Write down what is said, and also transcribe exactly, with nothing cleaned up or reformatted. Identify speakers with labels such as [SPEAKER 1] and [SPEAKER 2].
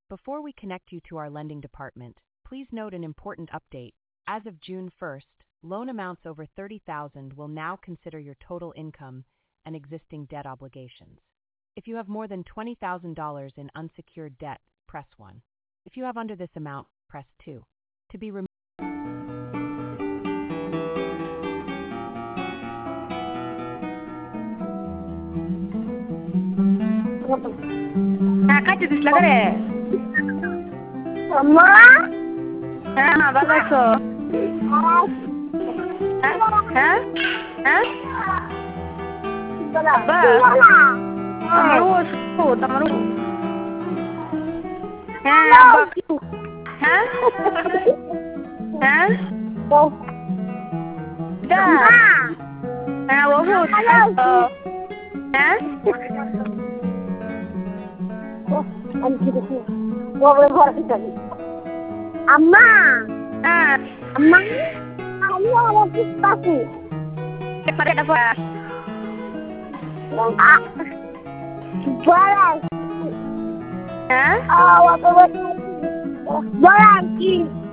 [SPEAKER 1] Before we connect you to our lending department, please note an important update. As of June first, loan amounts over thirty thousand dollars will now consider your total income and existing debt obligations. If you have more than twenty thousand dollars in unsecured debt, press one. If you have under this amount, press two. To be removed.
[SPEAKER 2] ঢাকায় দিস লাগা রে
[SPEAKER 3] আম্মা
[SPEAKER 2] হ্যাঁ মা ভালো আছো হ্যাঁ হ্যাঁ আব্বা আমার ও তোমার হ্যাঁ আব্বা হ্যাঁ হ্যাঁ দা হ্যাঁ ও হ্যাঁ
[SPEAKER 3] Amma,
[SPEAKER 2] ah,
[SPEAKER 3] Amma, kamu ada pasti.
[SPEAKER 2] kepada apa?
[SPEAKER 3] Ah, balas.
[SPEAKER 2] Hah?
[SPEAKER 3] Ah, waktu waktu balas.